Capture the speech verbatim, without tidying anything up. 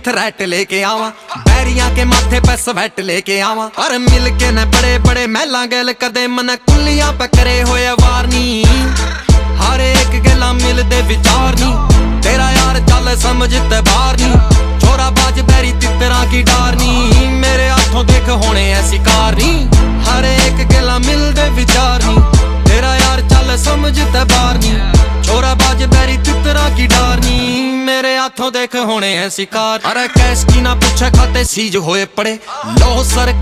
Threat लेके आवा, बैरियां के माथे पे स्वेट लेके आवा। और मिल के न बड़े बड़े महला गैल कदे मन कुलियां पे करे होए वार नी। हर एक गला मिलदे विचार नी, तेरा यार चल समझते बार नी। छोरा बाज बैरी तितरा की डार नी, मेरे हाथों देख होने ऐसी कार नी। हर एक गला मिलदे विचार नी, तेरा यार चल समझते बार नी। छोरा बाज बैरी तितरा की डार नी, मेरे हाथों देख होने ऐसी कार। अरे कैश की ना पूछे खाते सीज होए पड़े, लो सर